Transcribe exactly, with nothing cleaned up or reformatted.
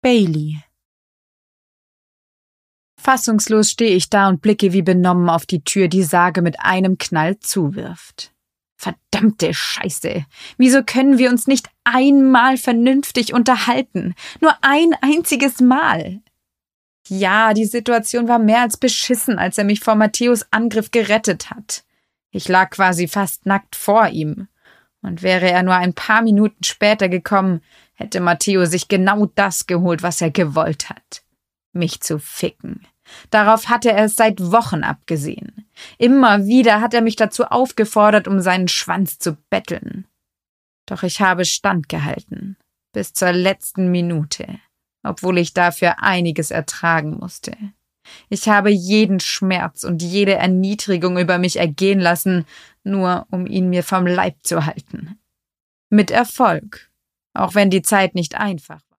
Bailey. Fassungslos stehe ich da und blicke wie benommen auf die Tür, die Sage mit einem Knall zuwirft. Verdammte Scheiße! Wieso können wir uns nicht einmal vernünftig unterhalten? Nur ein einziges Mal! Ja, die Situation war mehr als beschissen, als er mich vor Matthäus Angriff gerettet hat. Ich lag quasi fast nackt vor ihm. Und wäre er nur ein paar Minuten später gekommen, hätte Matteo sich genau das geholt, was er gewollt hat. Mich zu ficken. Darauf hatte er es seit Wochen abgesehen. Immer wieder hat er mich dazu aufgefordert, um seinen Schwanz zu betteln. Doch ich habe standgehalten. Bis zur letzten Minute. Obwohl ich dafür einiges ertragen musste. Ich habe jeden Schmerz und jede Erniedrigung über mich ergehen lassen, nur um ihn mir vom Leib zu halten. Mit Erfolg, auch wenn die Zeit nicht einfach war.